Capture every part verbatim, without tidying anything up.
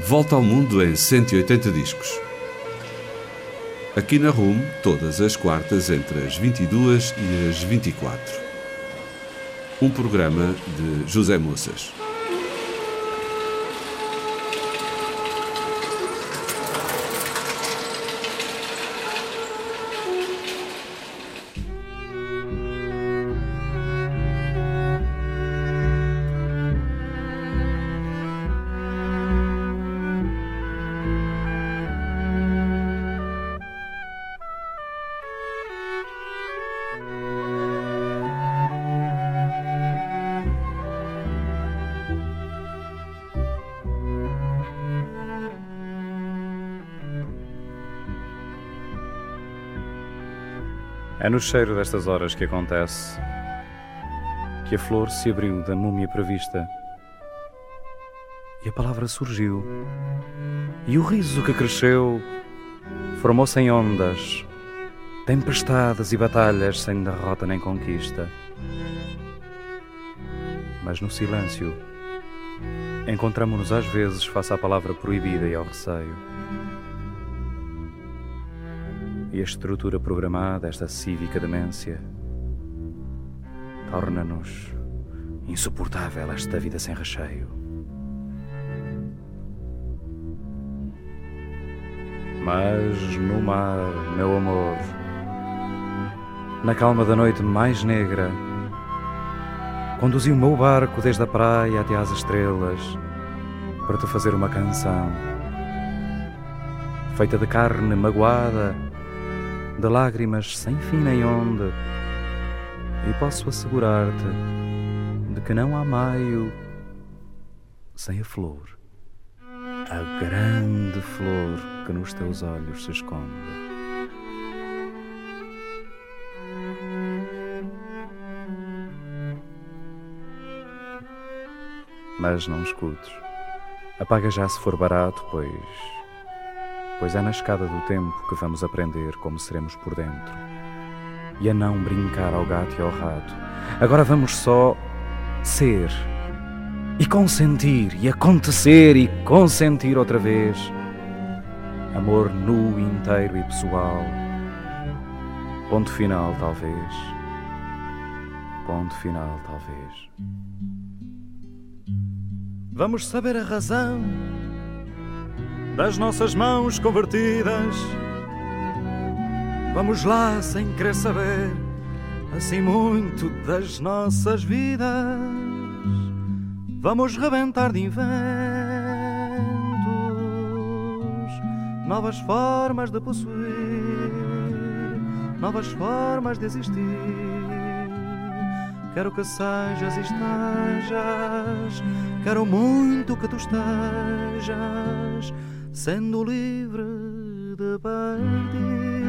Volta ao mundo em cento e oitenta discos. Aqui na R U M, todas as quartas entre as vinte e duas e as vinte e quatro. Um programa de José Moças. É no cheiro destas horas que acontece que a flor se abriu da múmia prevista e a palavra surgiu, e o riso que cresceu formou-se em ondas, tempestades e batalhas sem derrota nem conquista. Mas no silêncio encontramo-nos às vezes face à palavra proibida e ao receio. E a estrutura programada, esta cívica demência, torna-nos insuportável esta vida sem recheio. Mas no mar, meu amor, na calma da noite mais negra, conduzi o meu barco desde a praia até às estrelas para te fazer uma canção feita de carne magoada, de lágrimas sem fim nem onde, e posso assegurar-te de que não há maio sem a flor, a grande flor que nos teus olhos se esconde. Mas não escutes, apaga já se for barato, pois... Pois é na escada do tempo que vamos aprender como seremos por dentro, e a não brincar ao gato e ao rato. Agora vamos só ser, e consentir, e acontecer, e consentir outra vez. Amor nu, inteiro e pessoal. Ponto final, talvez. Ponto final, talvez. Vamos saber a razão das nossas mãos convertidas. Vamos lá sem querer saber assim muito das nossas vidas. Vamos rebentar de inventos, novas formas de possuir, novas formas de existir. Quero que sejas e estejas, quero muito que tu estejas, sendo livre de partir.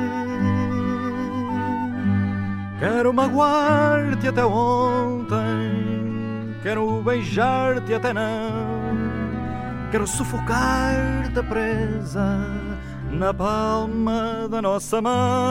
Quero magoar-te até ontem, quero beijar-te até não, quero sufocar-te presa na palma da nossa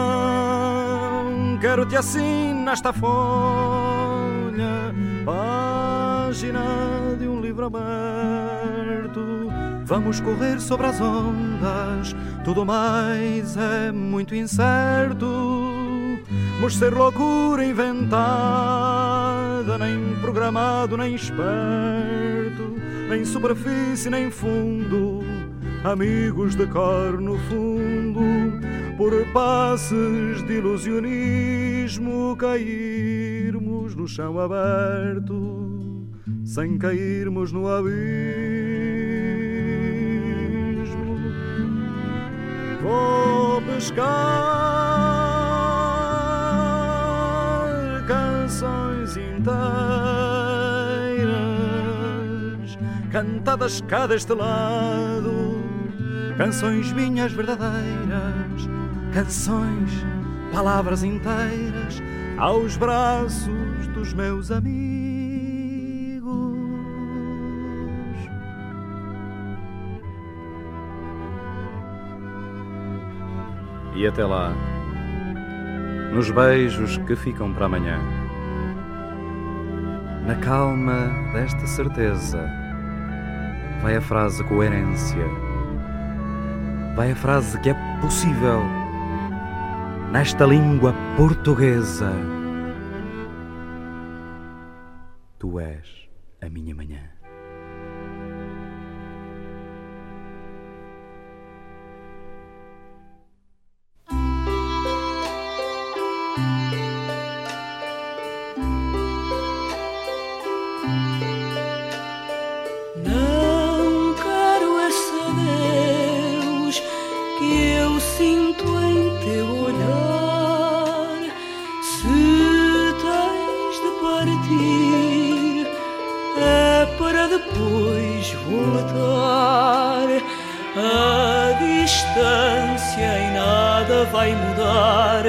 mão. Quero-te assim nesta folha, página de um livro aberto. Vamos correr sobre as ondas, tudo mais é muito incerto. Vamos ser loucura inventada, nem programado, nem esperto, nem superfície, nem fundo, amigos de cor no fundo, por passes de ilusionismo cairmos no chão aberto, sem cairmos no abismo. Vou pescar canções inteiras, cantadas cá deste lado, canções minhas verdadeiras, canções, palavras inteiras, aos braços dos meus amigos. E até lá, nos beijos que ficam para amanhã, na calma desta certeza, vai a frase coerência, vai a frase que é possível nesta língua portuguesa. Tu és a minha manhã. Depois voltar, a distância em nada vai mudar,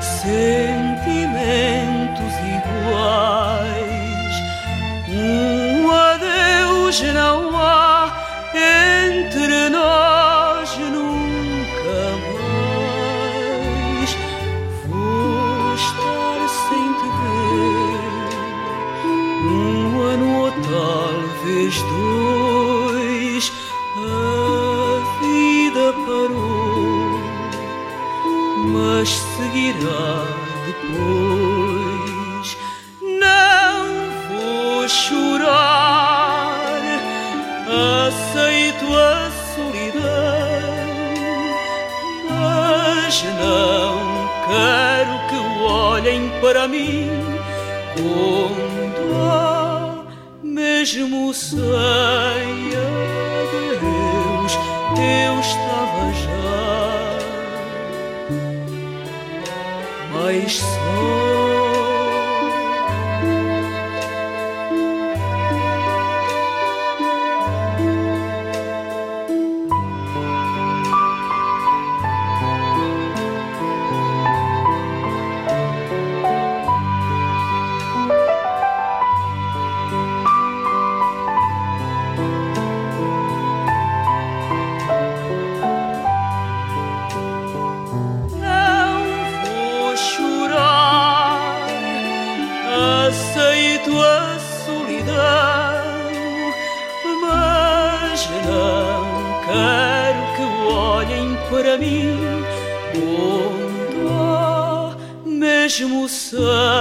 sentimentos iguais. Um adeus não há entre nós nunca mais. Vou estar sem te ver um ano ou talvez dois. A vida parou, mas seguirá depois. Não vou chorar, aceito a solidão, mas não quero que olhem para mim com dó. Mesmo sem adeus, eu estava já mais só. Aceito a solidão, mas não quero que olhem para mim com dó. Mesmo sem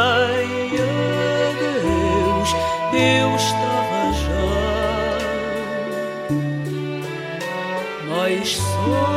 adeus, eu estava já mais só.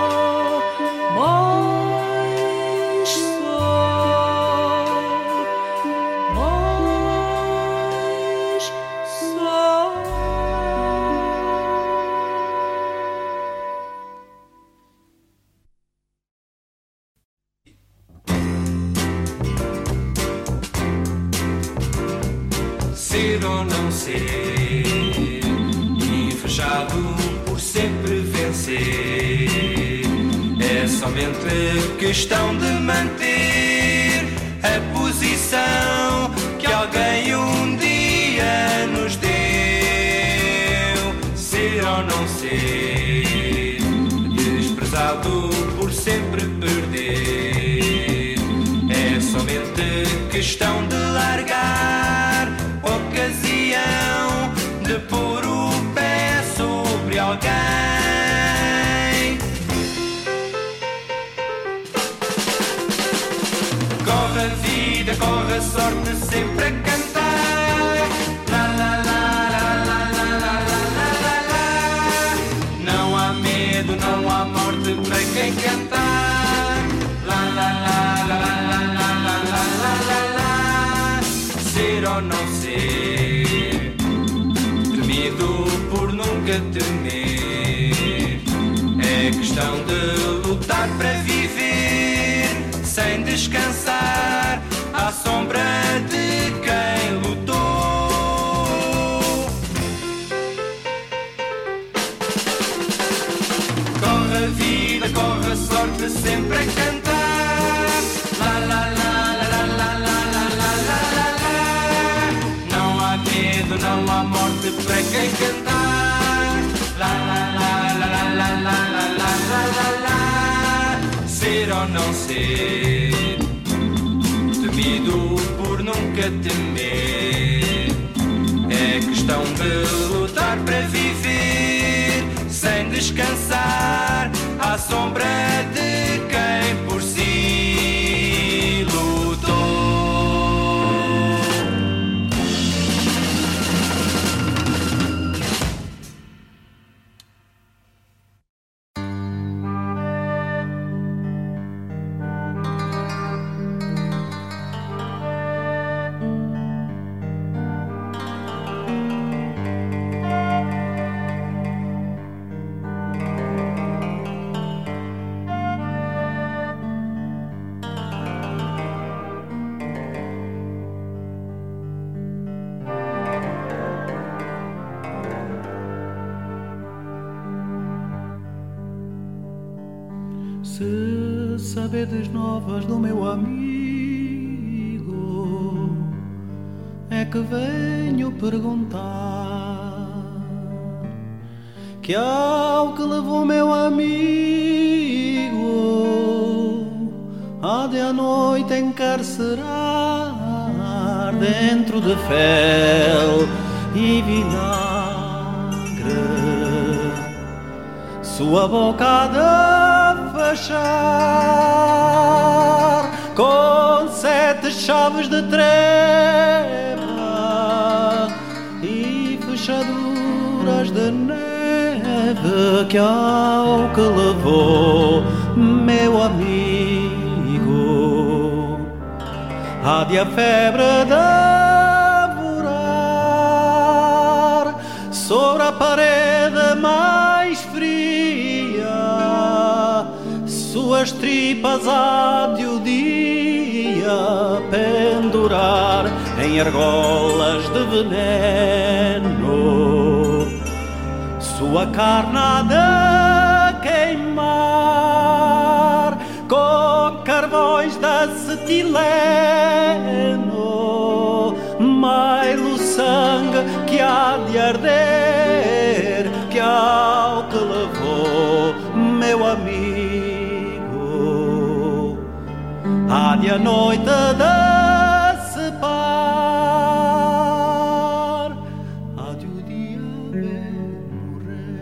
Ser ou não ser, invejado por sempre vencer, é somente questão de manter a posição que alguém um dia nos deu. Ser ou não ser, desprezado por sempre perder, é somente questão de largar ocasião de pôr o pé sobre alguém. Corre a vida, corre a sorte sempre a cantar. La la la la la la la la la la. Não há medo, não há morte para quem cantar. La la la la la la la la la la la. Ser ou não ser, temido por nunca temer, é questão de lutar para viver sem descansar à sombra de quem lutou. Corre a vida, corre a sorte sempre a cantar. La la la la la la la la la la. Não há medo, não há morte para quem cantar. La la la la la la la la la la la. Ser ou não ser, temido por nunca temer, é questão de lutar para viver descansar à sombra de quem por si lutou. Se sabedes novas do meu amigo, é que venho perguntar que ao que levou meu amigo há de à noite encarcerar dentro de fel e vinagre, sua boca há de fechar com sete chaves de treva e fechaduras de neve, que ao que levou meu amigo há de a febre devorar sobre a parede mais fria, suas tripas há de o dia pendurar em argolas de veneno, sua carne há de queimar com carvões de acetileno, mailo o sangue que há de arder, que ao que levou meu amigo há de a noite decepar, há de o dia ver morrer.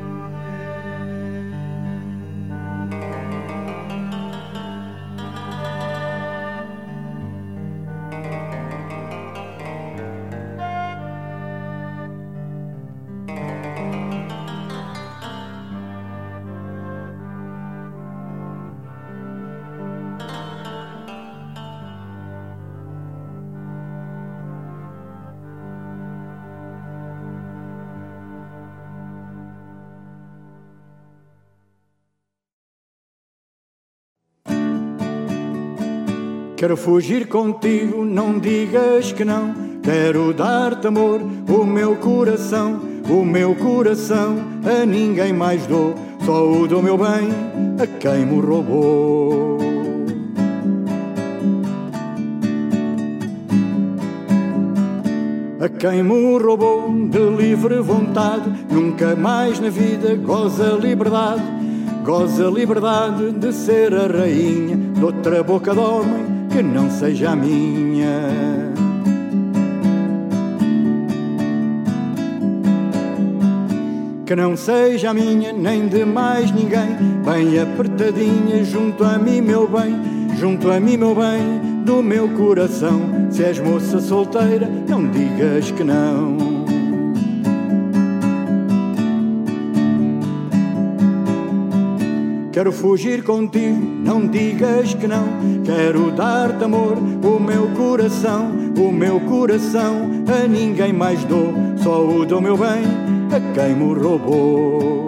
Quero fugir contigo, não digas que não. Quero dar-te amor, o meu coração, o meu coração a ninguém mais dou. Só o dou meu bem a quem me roubou. A quem me roubou de livre vontade, nunca mais na vida goza liberdade. Goza liberdade de ser a rainha de outra boca de homem que não seja a minha. Que não seja a minha nem de mais ninguém, bem apertadinha junto a mim, meu bem, junto a mim, meu bem, do meu coração. Se és moça solteira, não digas que não. Quero fugir contigo, não digas que não. Quero dar-te amor, o meu coração, o meu coração a ninguém mais dou. Só o dou meu bem a quem me roubou.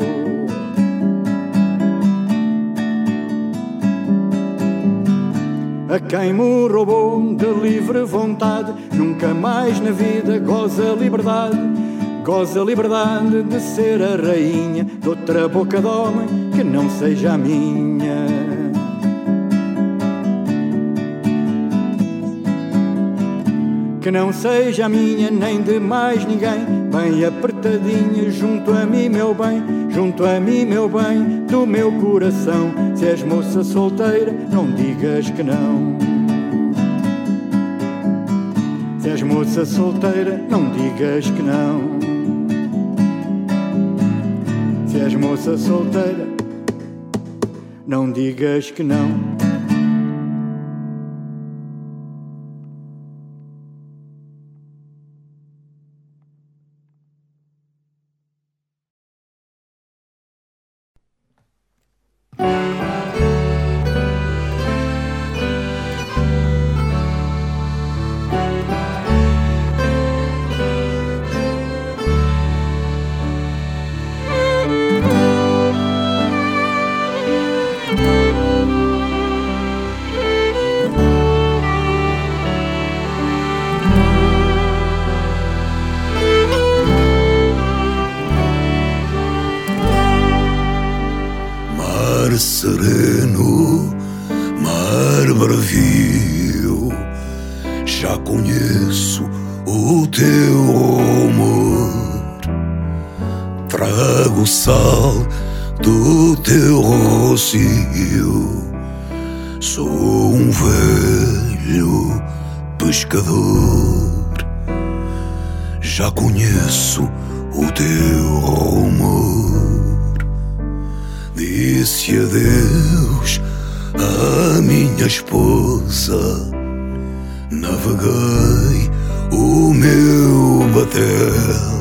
A quem me roubou de livre vontade, nunca mais na vida goza liberdade. Goza liberdade de ser a rainha de outra boca de homem que não seja a minha. Que não seja a minha nem de mais ninguém, bem apertadinha junto a mim, meu bem, junto a mim, meu bem, do meu coração. Se és moça solteira, não digas que não. Se és moça solteira, não digas que não. Se Se és moça solteira, não digas que não. Sereno, mar bravio, já conheço o teu rumor. Trago sal do teu rocio, sou um velho pescador. Já conheço o teu rumor. Disse adeus à minha esposa, naveguei o meu batel.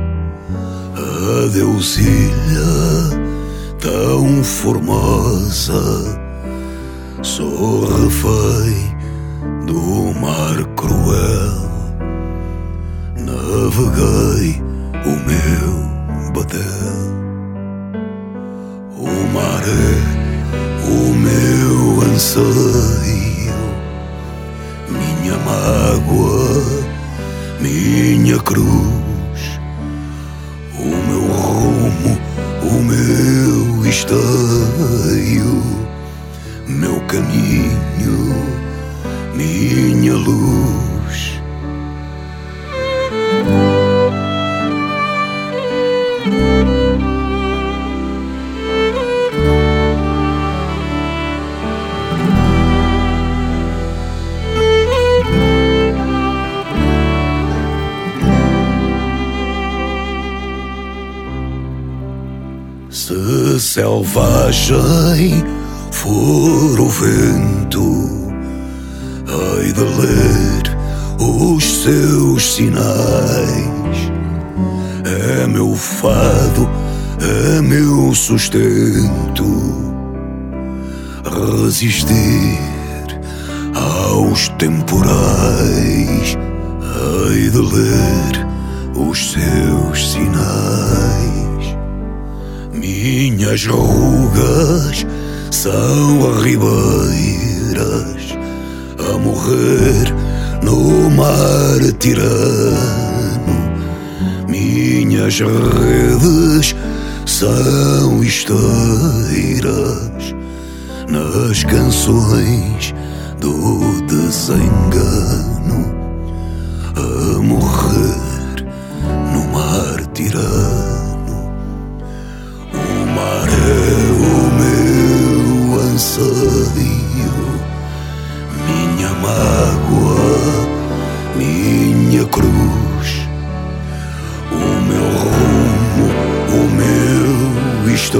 Adeus, ilha tão formosa, sou refém do mar cruel. Naveguei o meu batel. O mar é o meu anseio, minha mágoa, minha cruz, o meu rumo, o meu esteio, meu caminho, minha luz. Se selvagem for o vento, hei de ler os seus sinais. É meu fado, é meu sustento, resistir aos temporais. Hei de ler os seus sinais. Minhas rugas são ribeiras a morrer no mar tirano. Minhas redes são esteiras nas canções do desengano, a morrer no mar tirano. É o meu anseio, minha mágoa, minha cruz, o meu rumo, o meu esteio,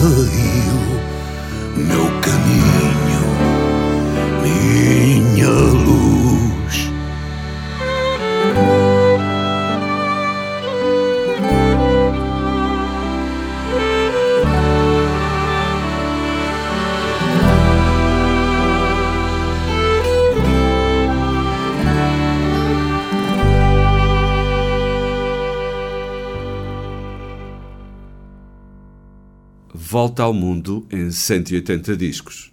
meu caminho, minha luz. Volta ao Mundo em cento e oitenta discos.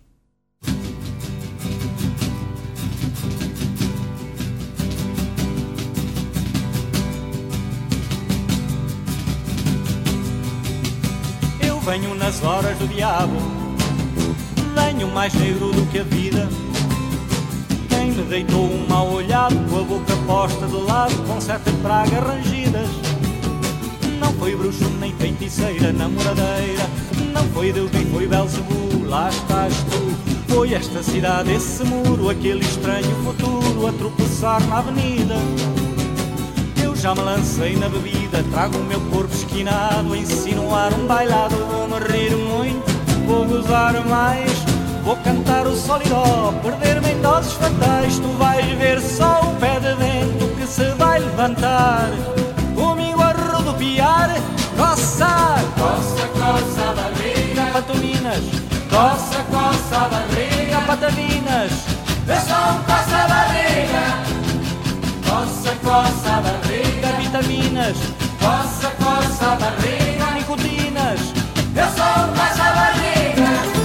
Eu venho nas horas do diabo, venho mais negro do que a vida. Quem me deitou um mau olhado, com a boca posta de lado, com sete pragas rangidas. Não foi bruxo nem feiticeira, namoradeira, não foi Deus nem foi Belzebu, lá estás tu. Foi esta cidade, esse muro, aquele estranho futuro a tropeçar na avenida. Eu já me lancei na bebida, trago o meu corpo esquinado, a insinuar um bailado. Vou-me rir muito, vou gozar mais, vou cantar o sol e dó, perder-me em doses fatais. Tu vais ver só o pé de vento que se vai levantar, comigo a rodopiar, coçar. Coça, coça a barriga, Patominas, coça, coça a barriga, Patavinas, eu sou um coça a barriga. Coça, coça a barriga, vitaminas, coça, coça a barriga, nicotinas, eu sou um coça a barriga.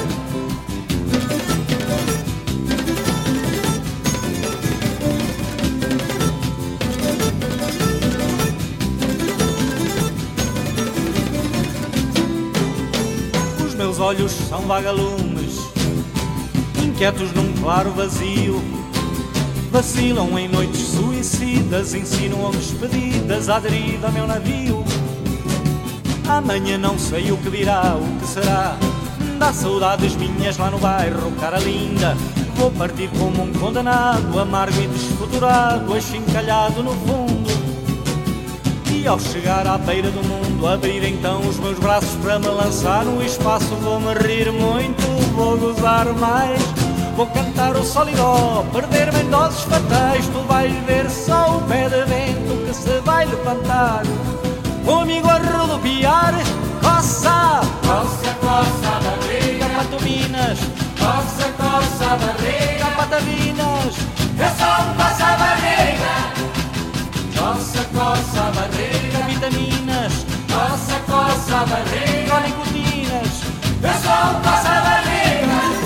Os meus olhos são vagalumes, inquietos num claro vazio, vacilam em noites suicidas, insinuam despedidas à deriva meu navio. Amanhã não sei o que dirá, o que será, dá saudades minhas lá no bairro, cara linda. Vou partir como um condenado, amargo e desfuturado, achincalhado no fundo. E ao chegar à beira do mundo, abrir então os meus braços para me lançar no espaço. Vou-me rir muito, vou gozar mais, vou cantar o sol e dó, perder-me em doses fatais. Tu vais ver só o pé de vento que se vai levantar, comigo a rodopiar, coça. Coça, coça a barriga, Patominas, coça, coça a barriga, Patavinas, eu sou um coça a barriga. Coça, coça a barriga, vitaminas, coça, coça a barriga, nicotinas, eu sou um coça a barriga.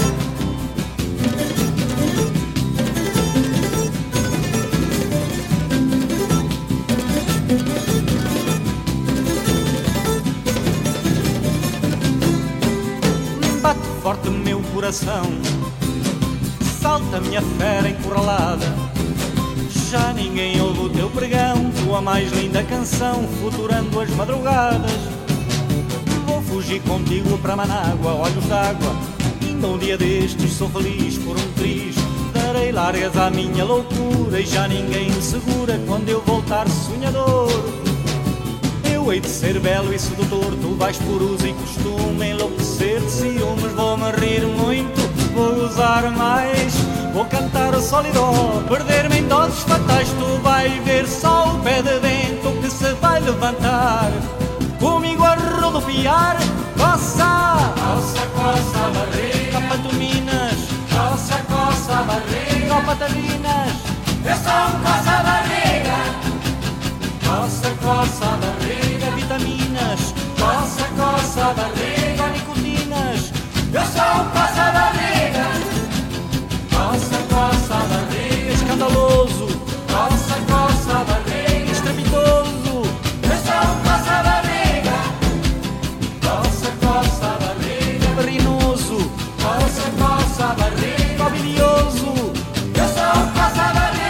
bate forte meu coração, salta minha fera encurralada. Já ninguém ouve o teu pregão, tua mais linda canção, futurando as madrugadas. Vou fugir contigo para Manágua, olhos d'água, ainda um dia destes sou feliz por um triz. Darei largas à minha loucura e já ninguém me segura quando eu voltar sonhador. Eu hei de ser belo e sedutor, tu vais por uso e costume enlouquecer de ciúmes. Vou-me rir muito, vou gozar mais, vou cantar o sol e dó, perder-me em doses fatais. Tu vais ver só o pé de vento que se vai levantar, comigo a rodopiar, coça. Coça, coça a barriga, Patominas, coça, coça a barriga, Patavinas, eu sou um coça a barriga. Coça, coça a barriga, vitaminas, coça, coça a barriga, nicotinas, eu sou um coça a barriga. Coça, coça a barriga, escandaloso, coça, coça a barriga, estrepitoso, eu sou um coça a barriga. Coça, coça a barriga, berrinoso, coça, coça a barriga, mobilioso, eu sou um coça a barriga.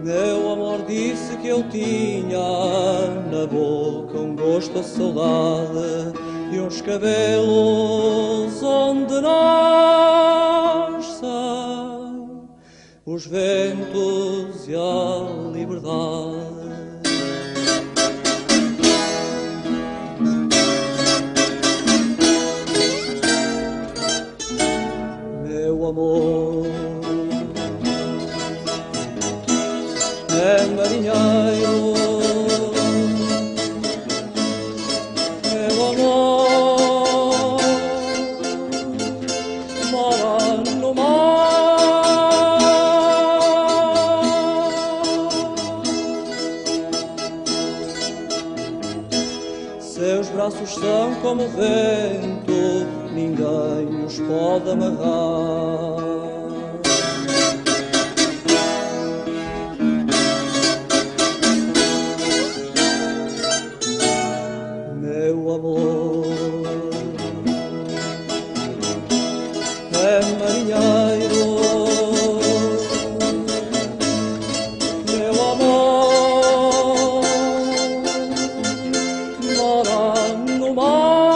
Meu amor disse que eu tinha na boca um gosto a saudade e uns cabelos onde nascem os ventos e a liberdade. Meu amor é marinheiro, meu amor mora no mar. Seus braços são como o vento, ninguém os pode amarrar. Meu amor é marinheiro, meu amor mora no mar.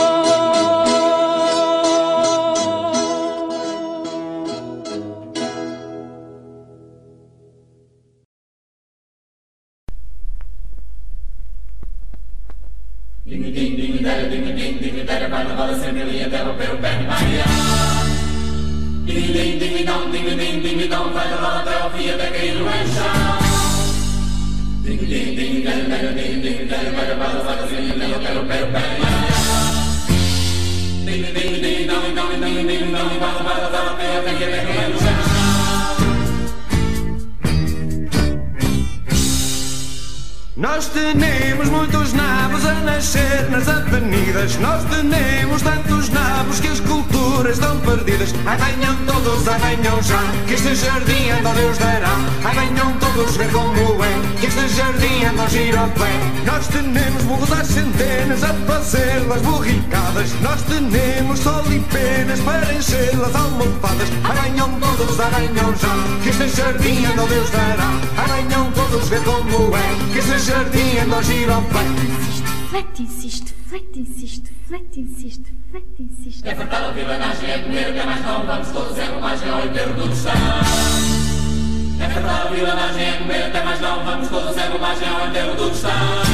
Nós temos muitos nabos a nascer nas avenidas. Nós temos tantos nabos que as culturas estão perdidas. Ai, venham todos, ai, venham já, que este jardim anda Deus dará. Ai, venham todos ver como é, que este jardim anda ao giropé. Nós temos burros às centenas a fazer las borricadas. Nós temos sol e penas para encher las almofadas. Ai, venham todos, ai, venham já, que este jardim anda Deus dará. Ai, venham todos ver como é, que este jardim anda ao giropé. Flete, insiste, flete, insiste, flete, insiste, flete, insiste. É fartar a vilanagem, é comer, que é mais não vamos todos, é bobagem ao inteiro do chão. É fartar a vilanagem, é comer, até mais não vamos todos, é bobagem ao inteiro do chão.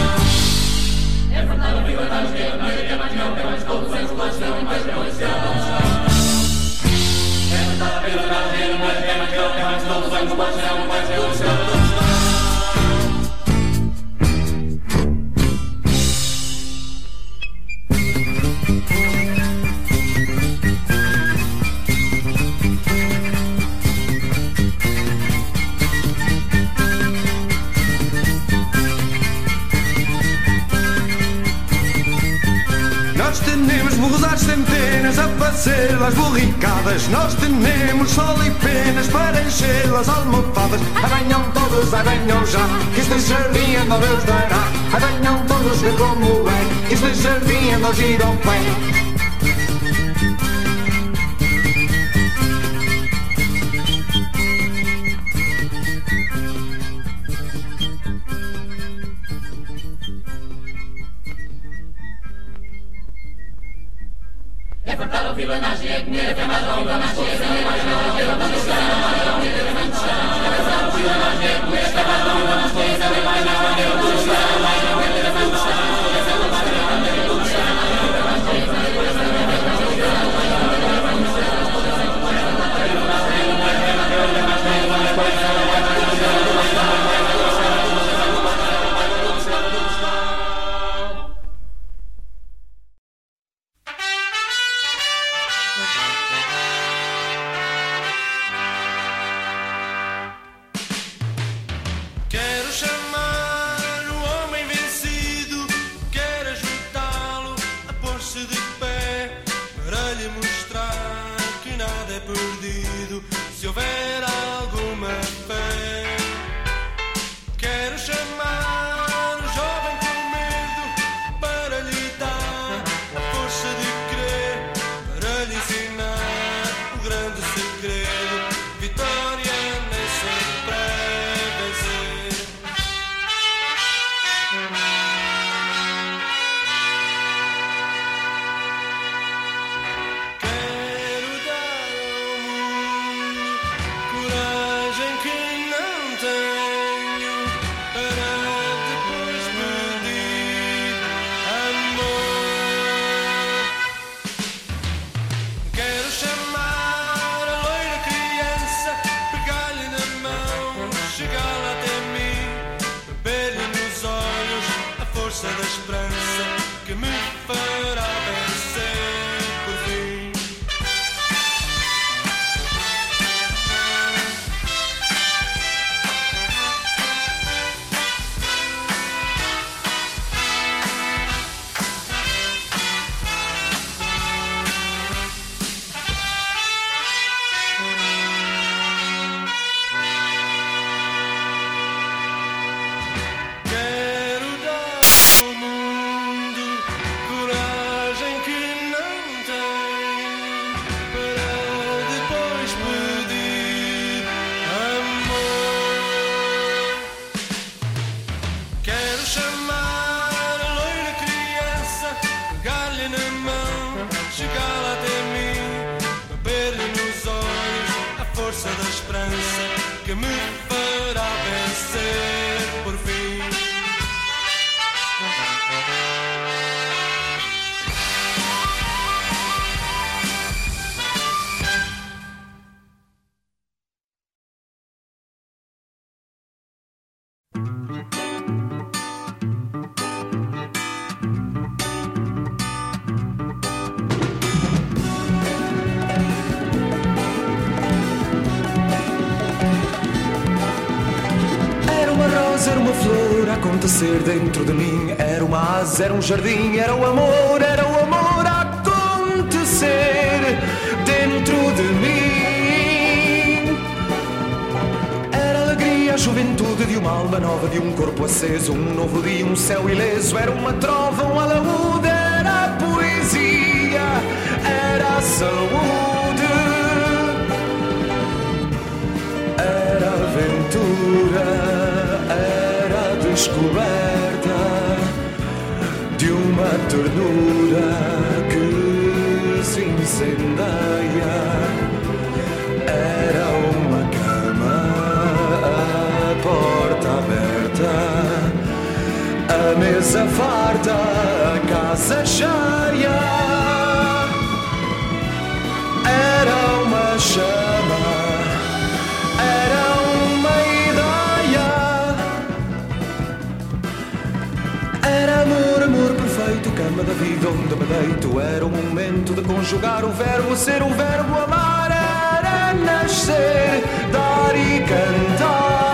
É fartar a vilanagem, é comer, que é mais não vamos todos, é bobagem ao inteiro do chão. É fartar a vilanagem, é comer, que é mais não vamos todos, é bobagem ao inteiro do chão. Nós temos burros às centenas a fazer las borricadas. Nós temos sol e penas para encher las almofadas. Ai, venham todos, ai, venham já, que este jardim anda Deus dará. Ai, venham todos ver como é, que este jardim anda ao giropé. É fartar a vilanagem, é comer, é mais não vamos todos, é mais não vamos todos, é mais não vamos todos. É fartar a vilanagem, é comer, é mais não vamos todos, é mais não vamos todos, é mais não vamos todos. força da esperança que me fará vencer por fim. Que me fará vencer por fim. Era uma flor a acontecer dentro de mim. Era uma asa, era um jardim. Era o amor, era o amor a acontecer dentro de mim. Era a alegria, a juventude de uma alma nova, de um corpo aceso, um novo dia, um céu ileso. Era uma trova, um alaúde. Era a poesia, era a saúde, era a aventura, era a descoberta de uma ternura que se incendeia. Era uma cama, a porta aberta, a mesa farta, a casa cheia. Era uma chama, era uma ideia. Era amor, amor perfeito, cama da vida onde me deito. Era o momento de conjugar o verbo ser, o verbo amar. Era nascer, dar e cantar.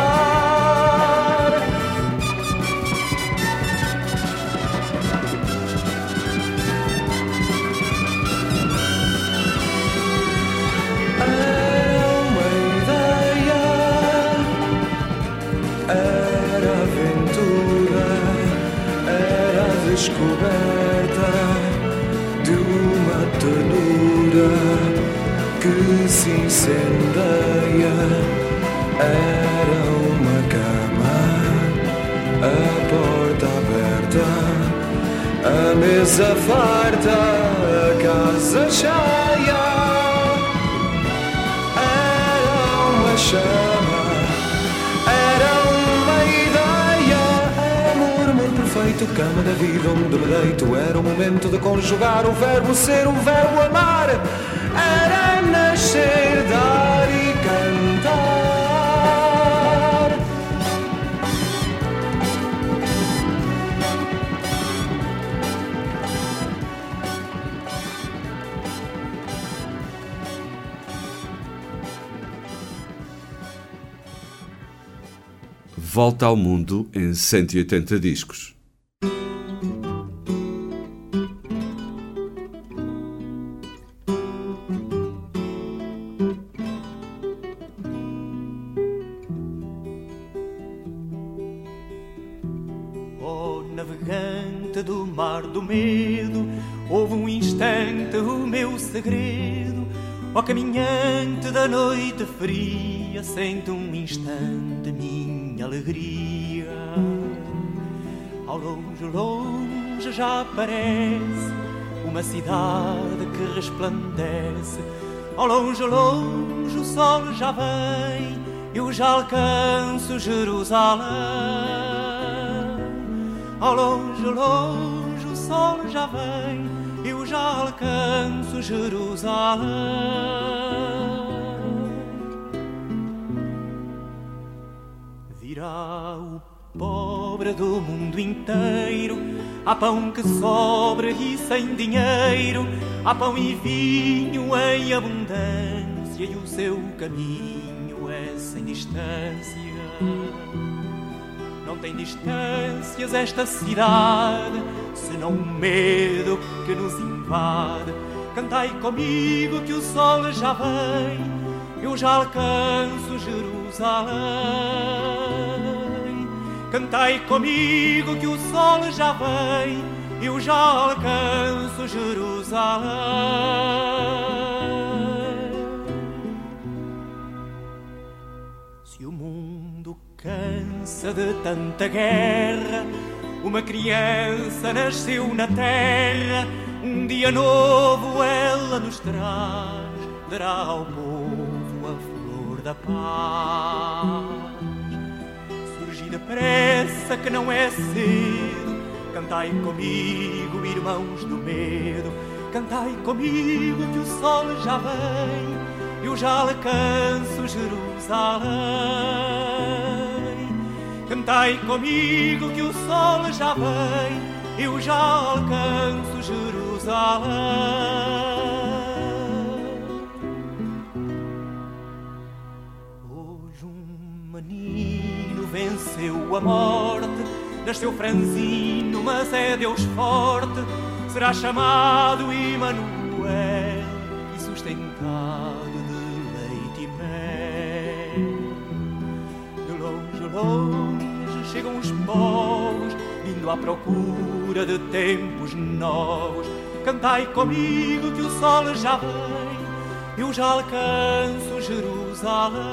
Era uma ideia, era aventura, era a descoberta de uma ternura que se incendeia. Era uma cama, a porta aberta, a mesa farta, a casa cheia. Era uma chama, era uma ideia. Amor, amor perfeito, cama da vida onde me deito. Era o momento de conjugar o verbo ser, o verbo amar. Era nascer, dar e cantar. Volta ao Mundo em cento e oitenta discos. Oh, navegante do mar do medo, houve um instante o meu segredo. Oh, caminhante da noite fria, sente um instante minha alegria. Ao longe, longe já aparece uma cidade que resplandece. Ao longe, longe o sol já vem, eu já alcanço Jerusalém. Ao longe, longe o sol já vem, eu já alcanço Jerusalém. Virá o pobre do mundo inteiro, há pão que sobra e sem dinheiro, há pão e vinho em abundância e o seu caminho é sem distância. Não tem distâncias esta cidade, senão o medo que nos invade. Cantai comigo que o sol já vem, eu já alcanço Jerusalém. Cantai comigo que o sol já vem, eu já alcanço Jerusalém. Se o mundo cansa de tanta guerra, uma criança nasceu na terra, um dia novo ela nos traz, dará ao povo a flor da paz. Surgi depressa que não é cedo, cantai comigo, irmãos do medo, cantai comigo que o sol já vem, eu já alcanço Jerusalém. Cantai comigo que o sol já vem, eu já alcanço Jerusalém. Hoje um menino venceu a morte, nasceu franzino, mas é Deus forte, será chamado Emanuel e sustentado de leite e mel. De longe, longe chegam os povos, vindo à procura de tempos novos. Cantai comigo que o sol já vem, eu já alcanço Jerusalém.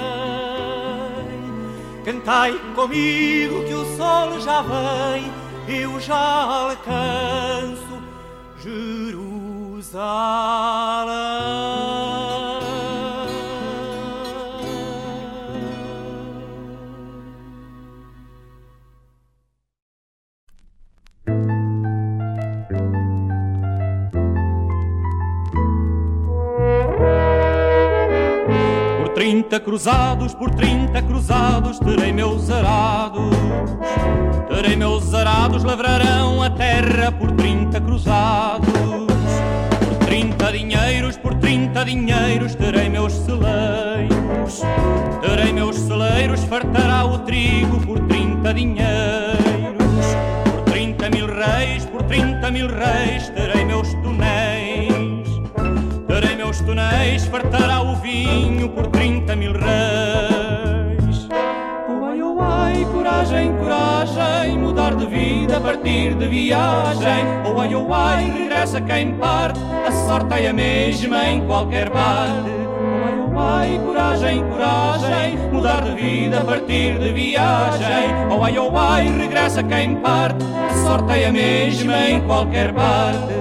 Cantai comigo que o sol já vem, eu já alcanço Jerusalém. Trinta cruzados, por trinta cruzados, terei meus arados. Terei meus arados, lavrarão a terra por trinta cruzados. Por trinta dinheiros, por trinta dinheiros, terei meus celeiros. Terei meus celeiros, fartará o trigo por trinta dinheiros. Por trinta mil reis, por trinta mil reis, terei meus tonéis. Terei meus tonéis, fartará o vinho por trinta mil reis. Oh ai, oh ai, coragem, coragem, mudar de vida, partir de viagem. Oh ai, oh ai, regressa quem parte, a sorte é a mesma em qualquer parte. Oh ai, oh ai, coragem, coragem, mudar de vida, partir de viagem. Oh ai, oh ai, regressa quem parte, a sorte é a mesma em qualquer parte.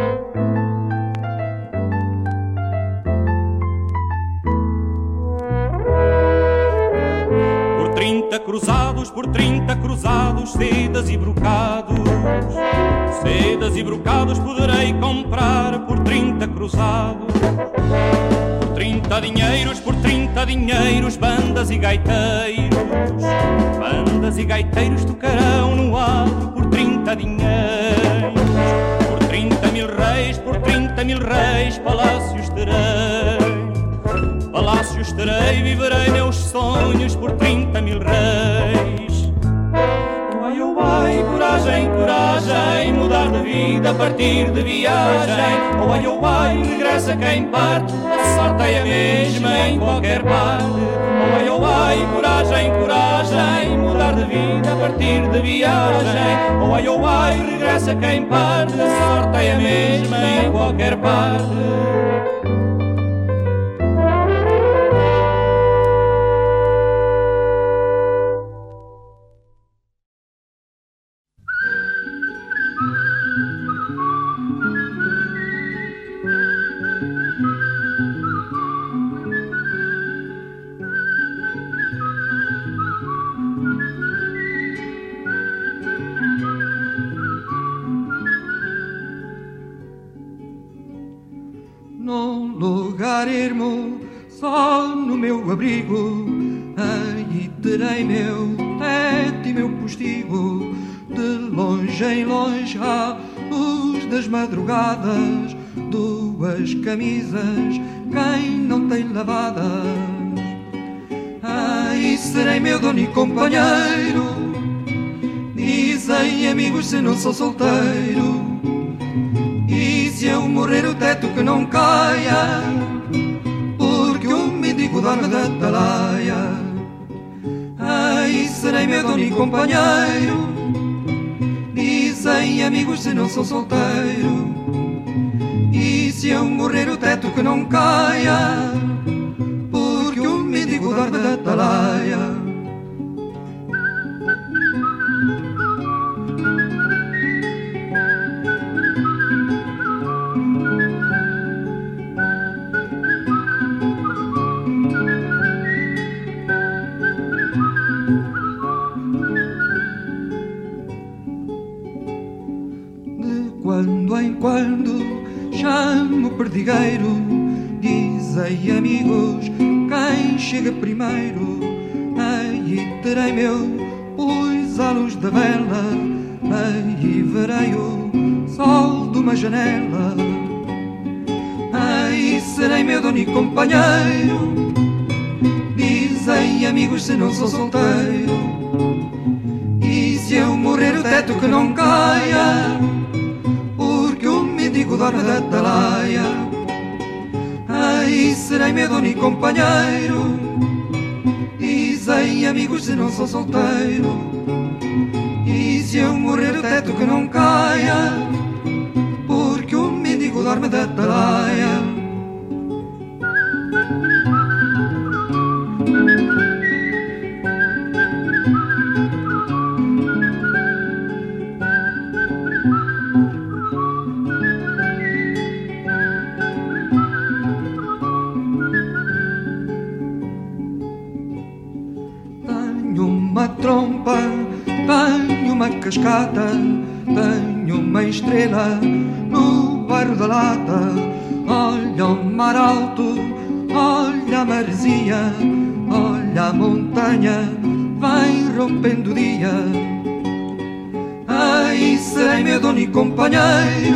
Cruzados, por trinta cruzados, sedas e brocados. Sedas e brocados poderei comprar por trinta cruzados. Por trinta dinheiros, por trinta dinheiros, bandas e gaiteiros. Bandas e gaiteiros tocarão no adro por trinta dinheiros. Por trinta mil reis, por trinta mil reis, palácios terei. Palácios terei, viverei meus sonhos por trinta mil reis. Oh ai, oh ai, coragem, coragem, mudar de vida, partir de viagem. Oh ai, oh ai, regressa quem parte, a sorte é a mesma em qualquer parte. Oh ai, oh ai, coragem, coragem, mudar de vida, partir de viagem. Oh ai, oh ai, regressa quem parte, a sorte é a mesma em qualquer parte. Num lugar ermo, só no meu abrigo, aí terei meu teto e sei meu postigo, de longe em longe à luz das madrugadas, duas camisas, quem não tem lavadas. Ai, serei meu dono e companheiro, dizem amigos se não sou solteiro. E se eu morrer o teto que não caia, porque o mendigo dorme da atalaia. Ai, serei meu dono e companheiro, dizem amigos se não sou solteiro. E se eu morrer o teto que não caia, porque o mendigo dorme da atalaia. Quando em quando chamo o perdigueiro, dizem amigos quem chega primeiro. Aí terei meu luz à luz da vela, aí verei o sol de uma janela. Aí serei meu dono e companheiro, dizem amigos se não sou solteiro. E se eu morrer o teto que não caia, mendigo dorme da atalaia. Aí serei meu dono e companheiro, dizem amigos se não sou solteiro. E se eu morrer o teto que não caia, porque o mendigo dorme da atalaia. Trompa, tenho uma cascata, tenho uma estrela no bairro da Lata. Olha o mar alto, olha a maresia, olha a montanha, vai rompendo o dia. Aí serei meu dono e companheiro,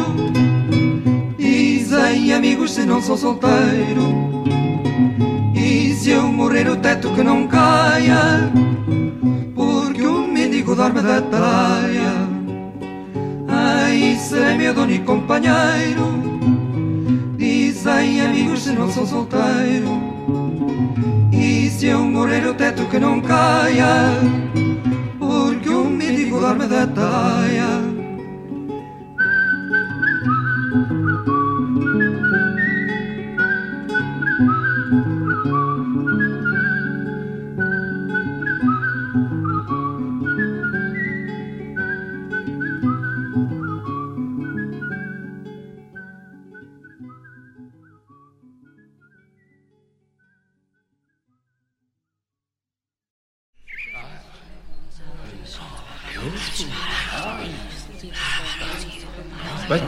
dizem amigos se não sou solteiro. E se eu morrer o teto que não caia, mendigo dorme da atalaia. Aí serei meu dono e companheiro, dizem amigos se não sou solteiro. E se eu morrer o teto que não caia, porque o mendigo dorme da atalaia. Bem,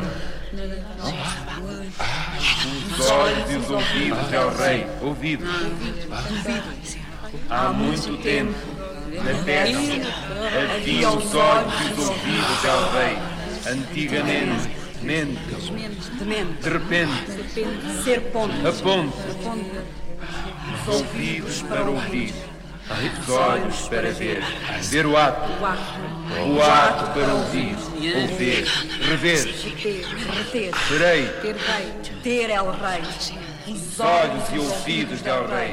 os olhos e os ouvidos é o rei, ouvidos. Há muito tempo, na terra, havia os olhos e os ouvidos é o rei. Antigamente, mente, de repente, ser ponto, a ponte, os ouvidos para ouvir, os olhos para ver, ver o ato, o ato para ouvir, ouvir, rever, reter, terei, ter rei, ter El Rei, os olhos e ouvidos de El Rei.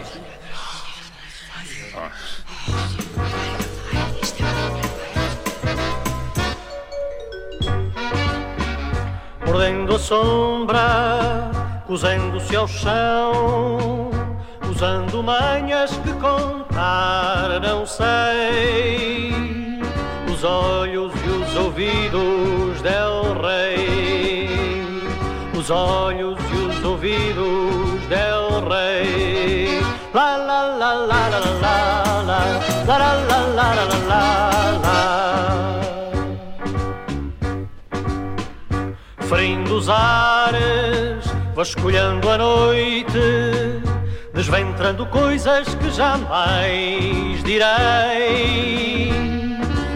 Mordendo a sombra, cozendo-se ao chão, usando manhas que contar não sei. Os olhos e os ouvidos del Rei, os olhos e os ouvidos del Rei. La la la la la la la la la la la la la la. Ferindo os ares, vasculhando a noite, desventrando coisas que jamais direi.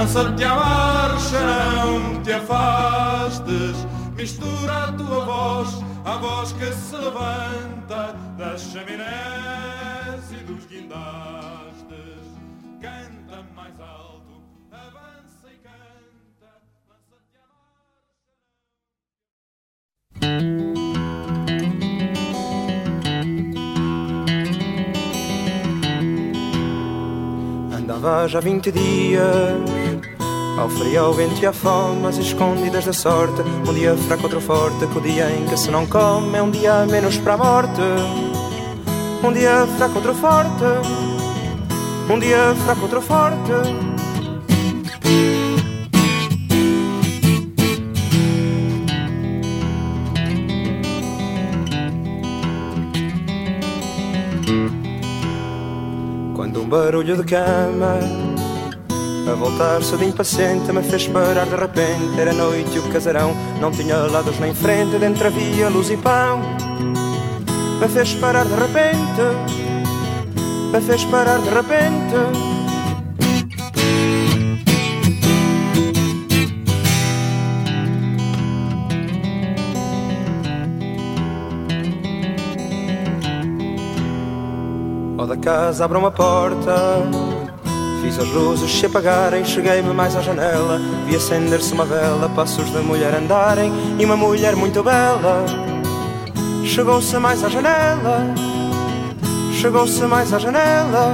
lança-te à marcha, não te afastes, mistura a tua voz à voz que se levanta das chaminés e dos guindastes. Canta mais alto, avança e canta, lança-te à marcha. Andava já vinte dias ao frio, ao vento e à fome, às escondidas da sorte. Um dia fraco, outro forte, que o dia em que se não come é um dia menos para a morte. Um dia fraco, outro forte, um dia fraco, outro forte. Quando um barulho de cama a voltar-se de impaciente me fez parar de repente. Era noite e o casarão não tinha lados nem frente, dentro havia luz e pão. Me fez parar de repente, me fez parar de repente. Ao da casa abro uma porta, fiz as luzes se apagarem, cheguei-me mais à janela. Vi acender-se uma vela, passos de mulher andarem e uma mulher muito bela. Chegou-se mais à janela, chegou-se mais à janela.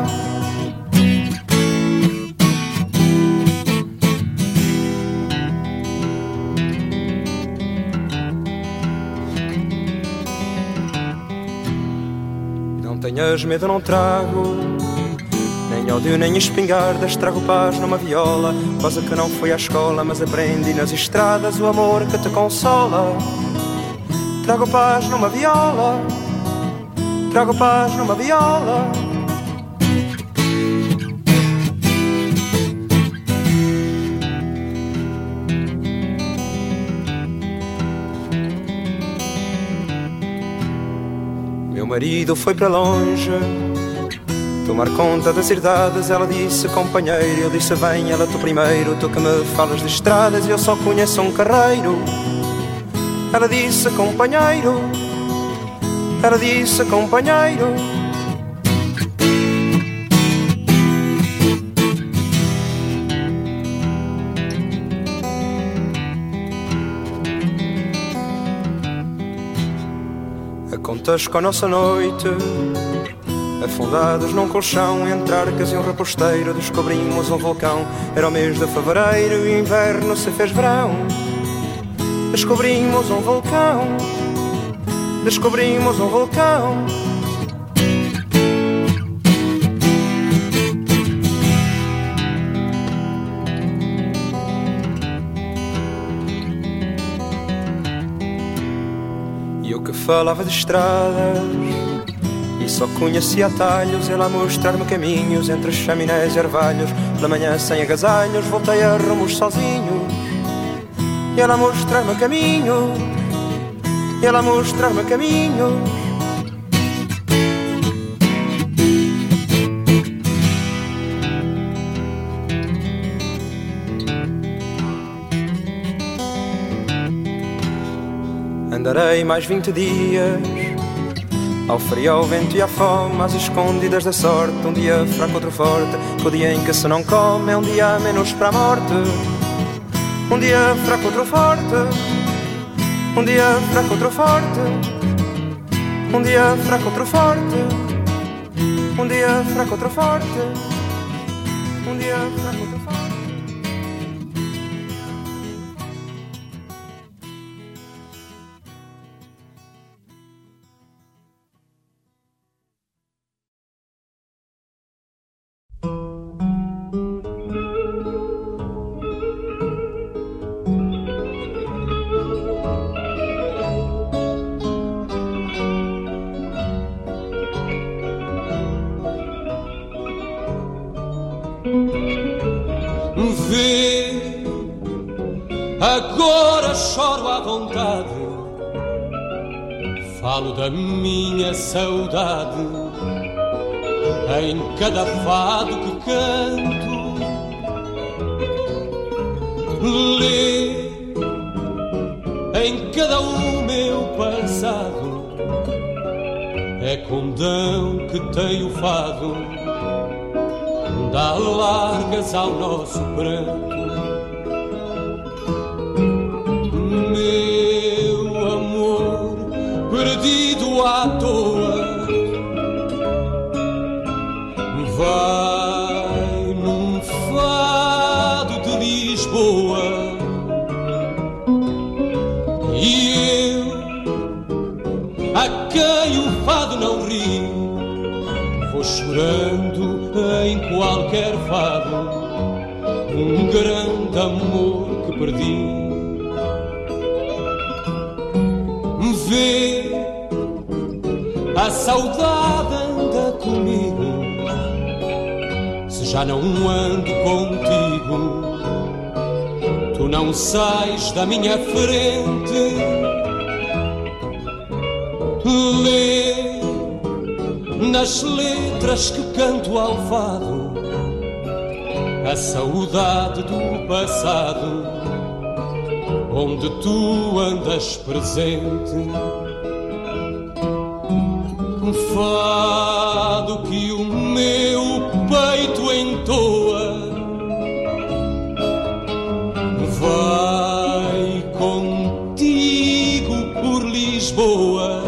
Não tenhas medo, não trago nem ódio, nem espingardas, trago paz numa viola. Coisa que não fui à escola, mas aprendi nas estradas, o amor que te consola. Trago paz numa viola, trago paz numa viola. Meu marido foi para longe tomar conta das herdades. Ela disse companheiro, eu disse vem, ela tu primeiro. Tu que me falas de estradas e eu só conheço um carreiro. Ela disse companheiro, ela disse companheiro. A contas com a nossa noite, afundados num colchão, entre arcas e um reposteiro, descobrimos um vulcão. Era o mês de fevereiro e o inverno se fez verão. Descobrimos um vulcão, descobrimos um vulcão. E eu que falava de estradas e só conhecia atalhos, ele a mostrar-me caminhos entre chaminés e orvalhos. Pela manhã sem agasalhos voltei a rumos sozinho. E ela a mostrar-me caminho, e ela a mostrar-me caminho. Andarei mais vinte dias ao frio, ao vento e à fome, às escondidas da sorte. Um dia fraco, outro forte, que o dia em que se não come é um dia menos para a morte. Um dia fraco, outro forte, um dia fraco, outro forte. Um dia fraco, outro forte, um dia fraco, outro forte. Um dia fraco, outro forte. Vê, agora choro à vontade, falo da minha saudade em cada fado que canto. Lê em cada um meu passado, é condão que tem o fado, dá largas ao nosso pranto. Meu amor perdido à toa, vai num fado de Lisboa, e eu, a quem o fado não ri, vou chorando em qualquer fado, um grande amor que perdi. Vê, a saudade anda comigo, se já não ando contigo, tu não sais da minha frente. Lê nas letras que canto ao fado a saudade do passado, onde tu andas presente. Um fado que o meu peito entoa, vai contigo por Lisboa,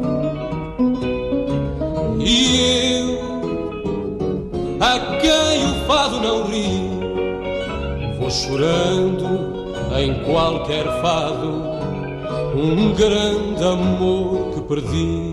e eu, a quem o fado não ri, vou chorando em qualquer fado, um grande amor que perdi.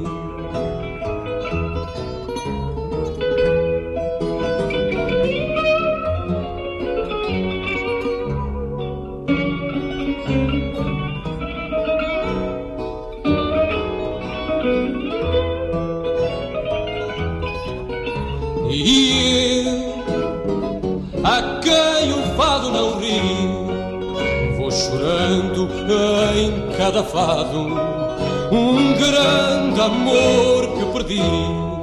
E eu, a quem o fado não ri, vou chorando em cada fado, um grande amor que perdi.